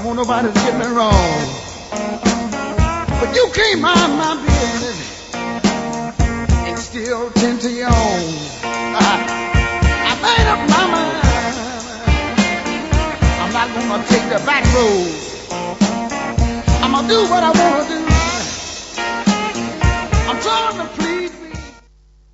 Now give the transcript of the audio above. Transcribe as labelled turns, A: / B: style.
A: want nobody to get me wrong. But you can't mind my business and still tend to your own. I made up my mind. I'm not gonna take the back road. I'm gonna do what I wanna do. I'm trying to please me.